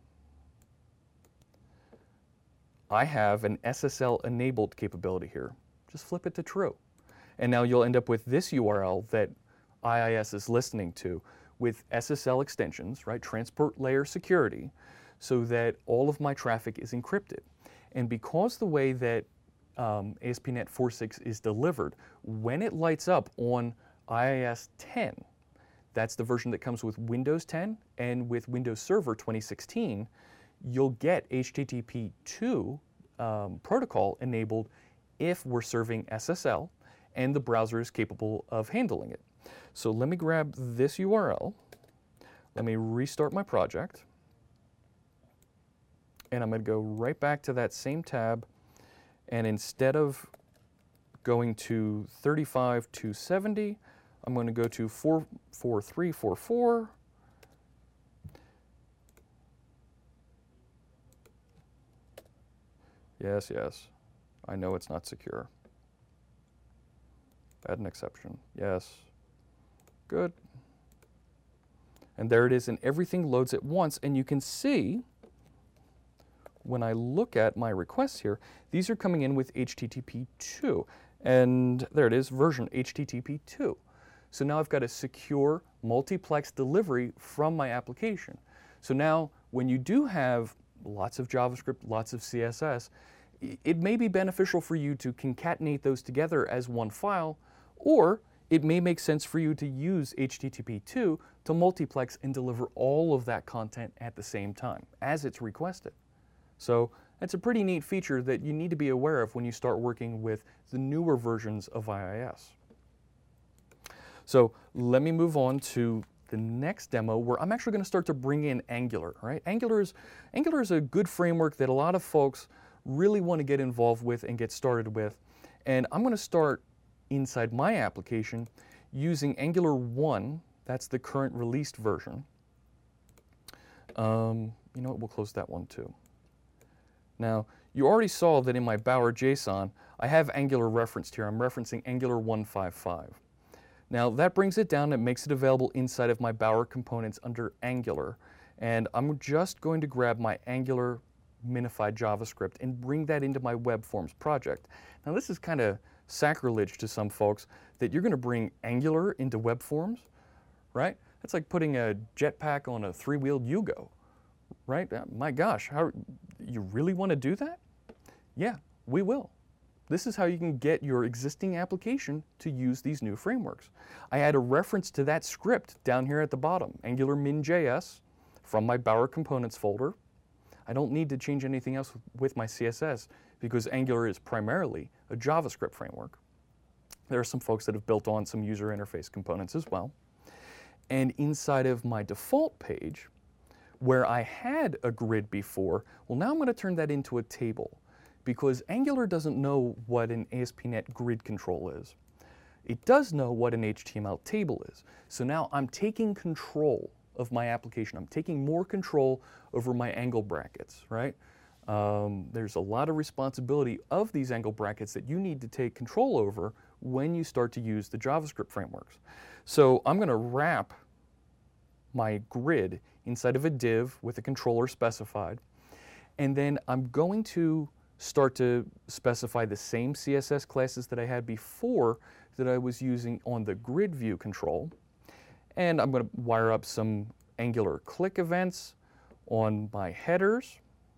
I have an S S L enabled capability here. Just flip it to true. And now you'll end up with this U R L that I I S is listening to with S S L extensions, right, transport layer security, so that all of my traffic is encrypted. And because the way that um, A S P dot net four point six is delivered, when it lights up on I I S ten, that's the version that comes with Windows ten and with Windows Server twenty sixteen, you'll get H T T P two um, protocol enabled if we're serving S S L and the browser is capable of handling it. So let me grab this U R L, let me restart my project, and I'm going to go right back to that same tab, and instead of going to thirty-five two seventy, I'm going to go to four four three four four. Yes, yes, I know it's not secure. Add an exception, yes, good. And there it is, and everything loads at once, and you can see when I look at my requests here, these are coming in with H T T P two, and there it is, version H T T P two. So now I've got a secure multiplex delivery from my application. So now when you do have lots of JavaScript, lots of C S S, it may be beneficial for you to concatenate those together as one file, or it may make sense for you to use H T T P two to multiplex and deliver all of that content at the same time as it's requested. So that's a pretty neat feature that you need to be aware of when you start working with the newer versions of I I S. So let me move on to the next demo where I'm actually going to start to bring in Angular, right? Angular is, Angular is a good framework that a lot of folks really want to get involved with and get started with. And I'm going to start inside my application using Angular one. That's the current released version. Um, you know what, we'll close that one too. Now, you already saw that in my Bower JSON, I have Angular referenced here. I'm referencing Angular one five five. Now, that brings it down and makes it available inside of my Bower components under Angular. And I'm just going to grab my Angular minified JavaScript and bring that into my web forms project. Now, this is kind of sacrilege to some folks that you're going to bring Angular into web forms, right? That's like putting a jetpack on a three-wheeled Yugo, right? My gosh, how, you really want to do that? Yeah, we will. This is how you can get your existing application to use these new frameworks. I add a reference to that script down here at the bottom, Angular min.js, from my Bower Components folder. I don't need to change anything else with my C S S because Angular is primarily a JavaScript framework. There are some folks that have built on some user interface components as well. And inside of my default page, where I had a grid before, well, now I'm going to turn that into a table because Angular doesn't know what an A S P dot net grid control is. It does know what an H T M L table is. So now I'm taking control of my application. I'm taking more control over my angle brackets, right? Um, there's a lot of responsibility of these angle brackets that you need to take control over when you start to use the JavaScript frameworks. So I'm going to wrap my grid inside of a div with a controller specified, and then I'm going to start to specify the same C S S classes that I had before that I was using on the grid view control. And I'm going to wire up some Angular click events on my headers.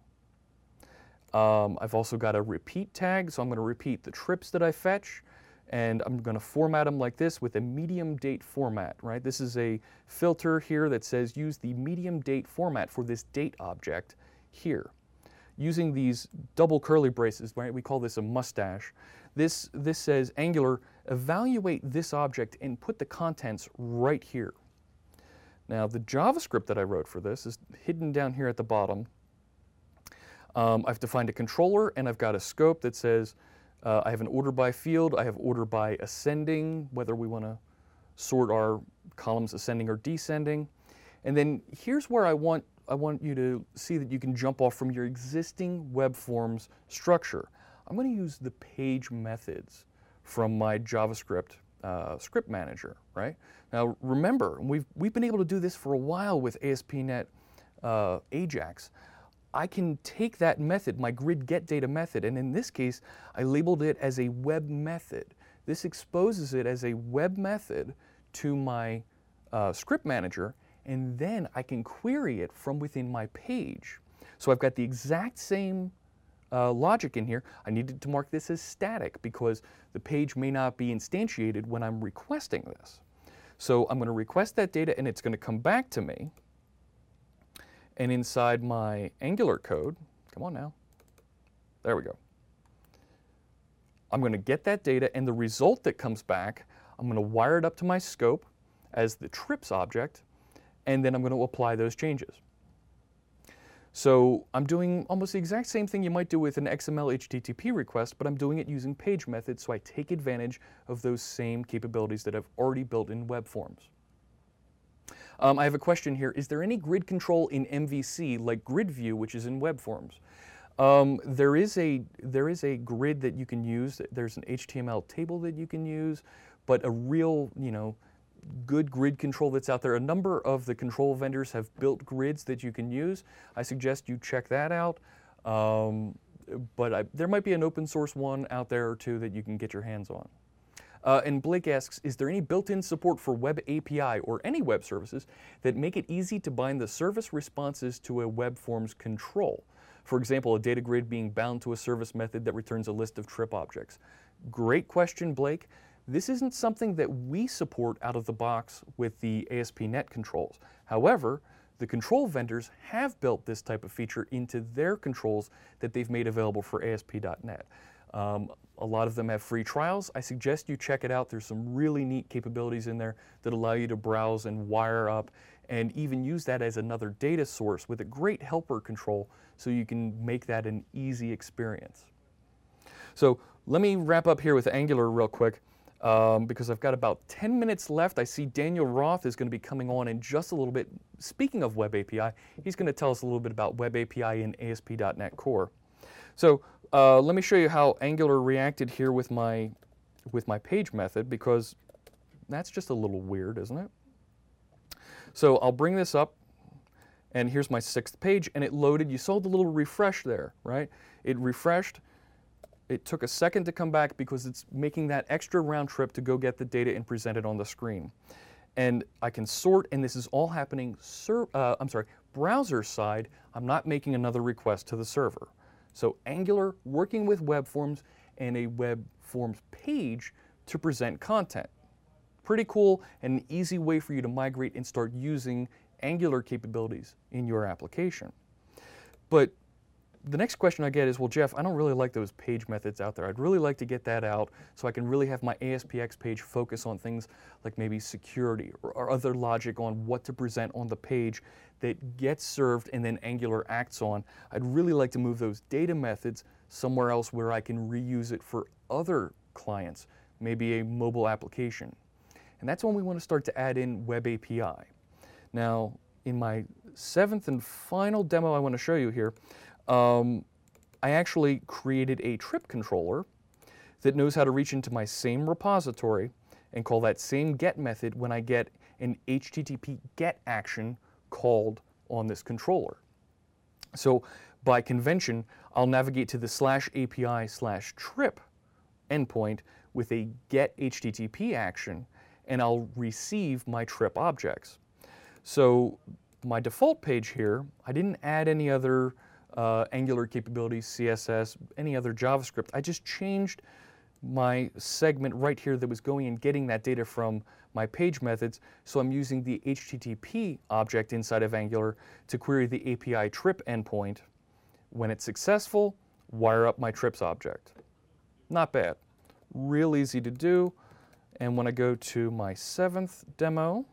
Um, I've also got a repeat tag, so I'm going to repeat the trips that I fetch, and I'm going to format them like this with a medium date format, right? This is a filter here that says use the medium date format for this date object here. Using these double curly braces, right? We call this a mustache. This, this says, Angular, evaluate this object and put the contents right here. Now, the JavaScript that I wrote for this is hidden down here at the bottom. Um, I've defined a controller, and I've got a scope that says uh, I have an order by field, I have order by ascending, whether we want to sort our columns ascending or descending. And then here's where I want, I want you to see that you can jump off from your existing web forms structure. I'm going to use the page methods from my JavaScript uh, script manager, right? Now remember, we've, we've been able to do this for a while with A S P dot net uh, Ajax. I can take that method, my grid get data method, and in this case, I labeled it as a web method. This exposes it as a web method to my uh, script manager, and then I can query it from within my page. So I've got the exact same uh, logic in here. I needed to mark this as static because the page may not be instantiated when I'm requesting this. So I'm going to request that data, and it's going to come back to me. And inside my Angular code, come on now, there we go. I'm going to get that data, and the result that comes back, I'm going to wire it up to my scope as the trips object, and then I'm going to apply those changes. So I'm doing almost the exact same thing you might do with an X M L H T T P request, but I'm doing it using page methods, so I take advantage of those same capabilities that I've already built in web forms. Um, I have a question here. Is there any grid control in M V C like grid view, which is in web forms? Um, there is a there is a grid that you can use. There's an H T M L table that you can use, but a real, you know, good grid control that's out there. A number of the control vendors have built grids that you can use. I suggest you check that out. Um, but I, there might be an open source one out there or two that you can get your hands on. Uh, and Blake asks, is there any built-in support for Web A P I or any web services that make it easy to bind the service responses to a web form's control? For example, a data grid being bound to a service method that returns a list of trip objects. Great question, Blake. This isn't something that we support out of the box with the A S P dot net controls. However, the control vendors have built this type of feature into their controls that they've made available for A S P dot net. Um, a lot of them have free trials. I suggest you check it out. There's some really neat capabilities in there that allow you to browse and wire up and even use that as another data source with a great helper control so you can make that an easy experience. So let me wrap up here with Angular real quick um, because I've got about ten minutes left. I see Daniel Roth is going to be coming on in just a little bit. Speaking of Web A P I, he's going to tell us a little bit about Web A P I in A S P dot net Core. So uh, let me show you how Angular reacted here with my, with my page method, because that's just a little weird, isn't it? So I'll bring this up, and here's my sixth page, and it loaded. You saw the little refresh there, right? It refreshed. It took a second to come back because it's making that extra round trip to go get the data and present it on the screen. And I can sort, and this is all happening, ser uh, I'm sorry, browser side. I'm not making another request to the server. So Angular working with web forms and a web forms page to present content. Pretty cool and an easy way for you to migrate and start using Angular capabilities in your application. But the next question I get is, well, Jeff, I don't really like those page methods out there. I'd really like to get that out so I can really have my A S P X page focus on things like maybe security or, or other logic on what to present on the page that gets served and then Angular acts on. I'd really like to move those data methods somewhere else where I can reuse it for other clients, maybe a mobile application. And that's when we want to start to add in Web A P I. Now, in my seventh and final demo I want to show you here, um, I actually created a trip controller that knows how to reach into my same repository and call that same get method when I get an H T T P get action called on this controller. So by convention, I'll navigate to the slash API slash trip endpoint with a get H T T P action, and I'll receive my trip objects. So my default page here, I didn't add any other uh, Angular capabilities, C S S, any other JavaScript. I just changed my segment right here that was going and getting that data from my page methods. So I'm using the H T T P object inside of Angular to query the A P I trip endpoint. When it's successful, wire up my trips object. Not bad. Real easy to do. And when I go to my seventh demo,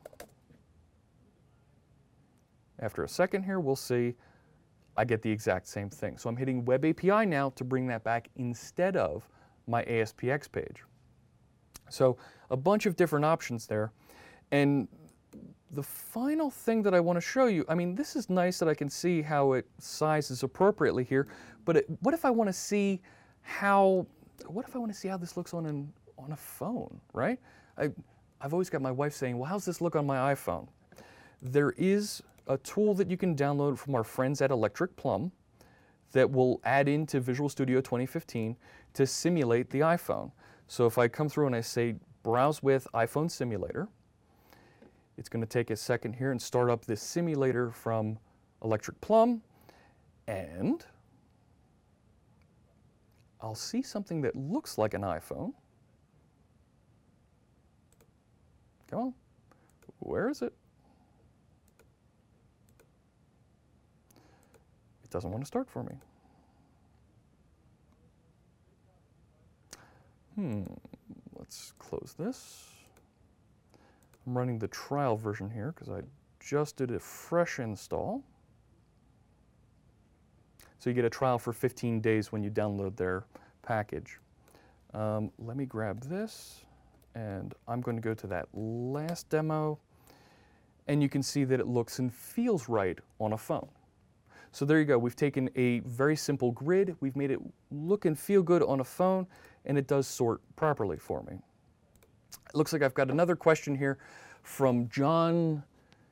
after a second here, we'll see I get the exact same thing. So I'm hitting Web A P I now to bring that back instead of my A S P X page. So a bunch of different options there. And the final thing that I want to show you, I mean, this is nice that I can see how it sizes appropriately here, but it, what if I want to see how, what if I want to see how this looks on an, on a phone, right? I, I've always got my wife saying, well, how's this look on my iPhone? There is a tool that you can download from our friends at Electric Plum that will add into Visual Studio twenty fifteen to simulate the iPhone. So if I come through and I say browse with iPhone simulator, it's going to take a second here and start up this simulator from Electric Plum, and I'll see something that looks like an iPhone. Come on, where is it? It doesn't want to start for me. Hmm, let's close this. I'm running the trial version here because I just did a fresh install. So you get a trial for fifteen days when you download their package. Um, let me grab this, and I'm going to go to that last demo, and you can see that it looks and feels right on a phone. So there you go. We've taken a very simple grid, we've made it look and feel good on a phone, and it does sort properly for me. It looks like I've got another question here from John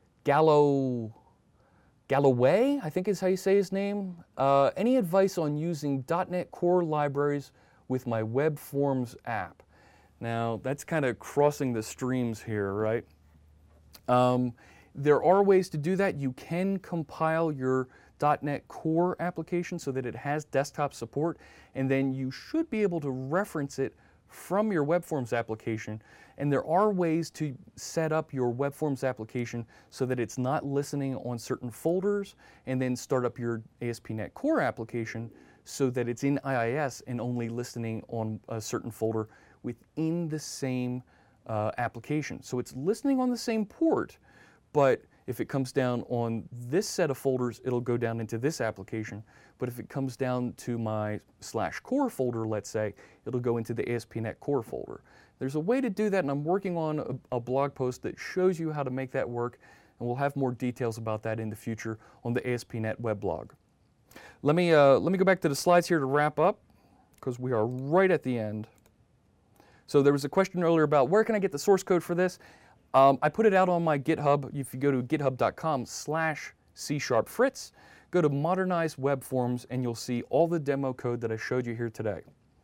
Gallo, Galloway, I think is how you say his name. Uh, any advice on using dot net Core libraries with my Web Forms app? Now, that's kind of crossing the streams here, right? Um, there are ways to do that. You can compile your dot net Core application so that it has desktop support, and then you should be able to reference it from your Web Forms application. And there are ways to set up your Web Forms application so that it's not listening on certain folders, and then start up your A S P dot net Core application so that it's in I I S and only listening on a certain folder within the same uh, application. So it's listening on the same port, but if it comes down on this set of folders, it'll go down into this application. But if it comes down to my slash core folder, let's say, it'll go into the A S P dot net Core folder. There's a way to do that, and I'm working on a, a blog post that shows you how to make that work, and we'll have more details about that in the future on the A S P dot net weblog. Let me, uh, let me go back to the slides here to wrap up, because we are right at the end. So there was a question earlier about where can I get the source code for this? Um, I put it out on my GitHub. If you go to github dot com slash C sharp Fritz, go to Modernize Web Forms, and you'll see all the demo code that I showed you here today.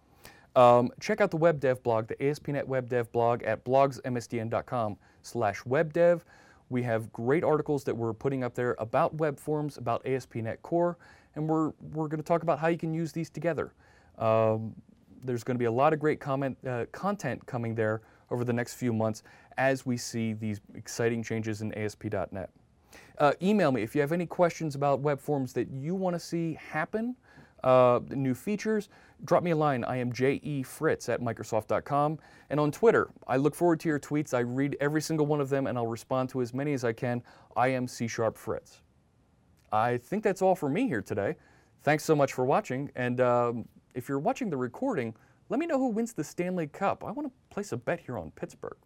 Um, check out the web dev blog, the A S P dot net web dev blog at blogs m s d n dot com slash webdev. We have great articles that we're putting up there about web forms, about A S P dot net Core, and we're, we're going to talk about how you can use these together. Um, there's going to be a lot of great comment, uh, content coming there over the next few months as we see these exciting changes in A S P dot net. Uh, email me if you have any questions about web forms that you want to see happen, uh, new features. Drop me a line. I am J E Fritz at Microsoft dot com. And on Twitter, I look forward to your tweets. I read every single one of them, and I'll respond to as many as I can. I am C sharp Fritz. I think that's all for me here today. Thanks so much for watching. And um, if you're watching the recording, let me know who wins the Stanley Cup. I want to place a bet here on Pittsburgh.